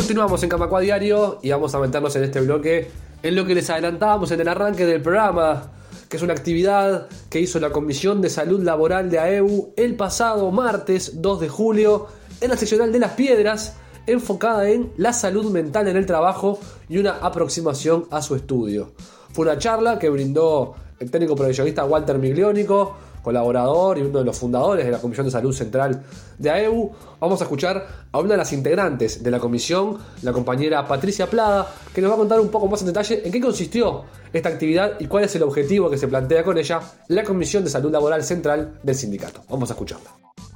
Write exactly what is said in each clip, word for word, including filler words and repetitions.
Continuamos en Camacua Diario y vamos a meternos en este bloque en lo que les adelantábamos en el arranque del programa, que es una actividad que hizo la Comisión de Salud Laboral de A E U el pasado martes dos de julio en la seccional de Las Piedras, enfocada en la salud mental en el trabajo y una aproximación a su estudio. Fue una charla que brindó el técnico profesionista Walter Miglionico, colaborador y uno de los fundadores de la Comisión de Salud Central de A E U. Vamos a escuchar a una de las integrantes de la comisión, la compañera Patricia Plada, que nos va a contar un poco más en detalle en qué consistió esta actividad y cuál es el objetivo que se plantea con ella la Comisión de Salud Laboral Central del sindicato. Vamos a escucharla.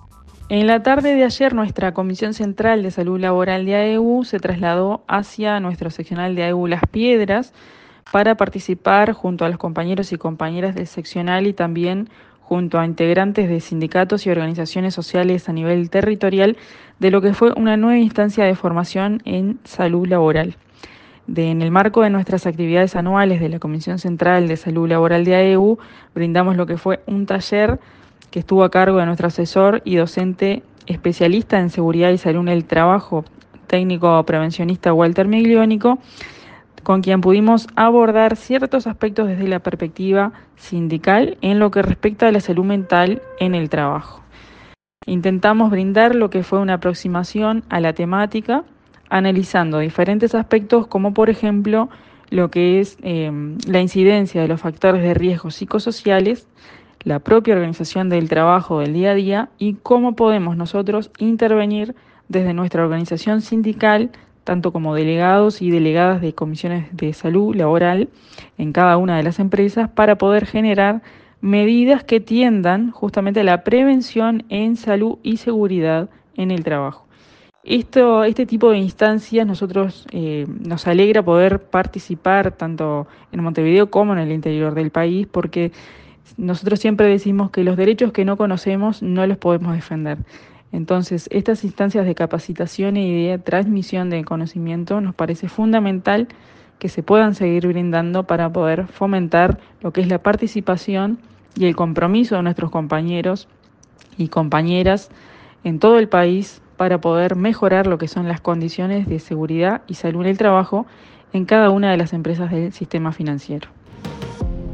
En la tarde de ayer, nuestra Comisión Central de Salud Laboral de A E U se trasladó hacia nuestro seccional de A E U Las Piedras para participar junto a los compañeros y compañeras del seccional y también junto a integrantes de sindicatos y organizaciones sociales a nivel territorial de lo que fue una nueva instancia de formación en salud laboral. De, en el marco de nuestras actividades anuales de la Comisión Central de Salud Laboral de A E U, brindamos lo que fue un taller que estuvo a cargo de nuestro asesor y docente especialista en seguridad y salud en el trabajo, técnico prevencionista Walter Miglionico, con quien pudimos abordar ciertos aspectos desde la perspectiva sindical en lo que respecta a la salud mental en el trabajo. Intentamos brindar lo que fue una aproximación a la temática, analizando diferentes aspectos como por ejemplo lo que es eh, la incidencia de los factores de riesgo psicosociales, la propia organización del trabajo del día a día y cómo podemos nosotros intervenir desde nuestra organización sindical, tanto como delegados y delegadas de comisiones de salud laboral en cada una de las empresas, para poder generar medidas que tiendan justamente a la prevención en salud y seguridad en el trabajo. Esto, este tipo de instancias nosotros eh, nos alegra poder participar tanto en Montevideo como en el interior del país, porque nosotros siempre decimos que los derechos que no conocemos no los podemos defender. Entonces, estas instancias de capacitación y de transmisión de conocimiento nos parece fundamental que se puedan seguir brindando para poder fomentar lo que es la participación y el compromiso de nuestros compañeros y compañeras en todo el país para poder mejorar lo que son las condiciones de seguridad y salud en el trabajo en cada una de las empresas del sistema financiero.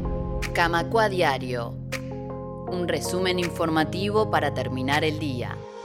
Camacua Diario, un resumen informativo para terminar el día.